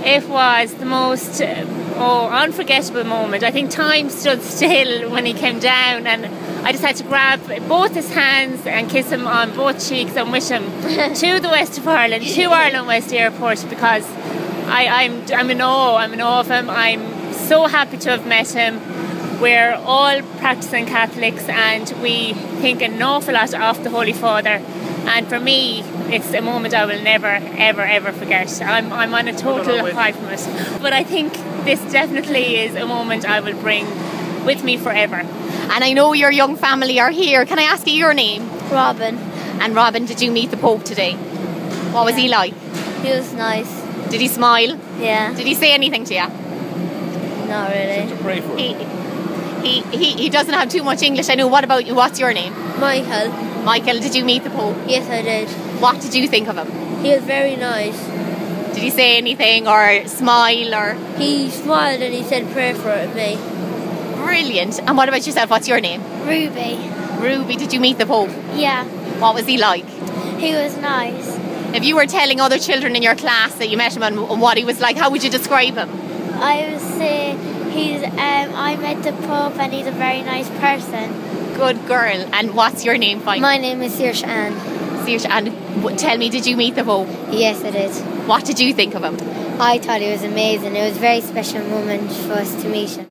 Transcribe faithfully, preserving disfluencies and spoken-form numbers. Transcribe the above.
It was the most uh, oh, unforgettable moment. I think time stood still when he came down, and I just had to grab both his hands and kiss him on both cheeks and wish him to the west of Ireland, to Ireland West Airport, because I, I'm, I'm in awe. I'm in awe of him. I'm so happy to have met him. We're all practicing Catholics and we think an awful lot of the Holy Father. And for me, it's a moment I will never, ever, ever forget. I'm, I'm on a total high from it. But I think this definitely is a moment I will bring with me forever. And I know your young family are here. Can I ask you your name? Robin. And Robin, did you meet the Pope today? What was Yeah. he like? He was nice. Did he smile? Yeah. Did he say anything to you? Not really. To pray for him. He, he, he, he doesn't have too much English. I know. What about you? What's your name? Michael. Michael, did you meet the Pope? Yes, I did. What did you think of him? He was very nice. Did he say anything or smile or... He smiled and he said pray for me. Brilliant. And what about yourself? What's your name? Ruby. Ruby, did you meet the Pope? Yeah. What was he like? He was nice. If you were telling other children in your class that you met him and what he was like, how would you describe him? I would say he's, um, I met the Pope and he's a very nice person. Good girl. And what's your name, Fine? My name is Saoirse Ann. Saoirse, and w- tell me, did you meet the Pope? Yes, I did. What did you think of him? I thought he was amazing. It was a very special moment for us to meet him.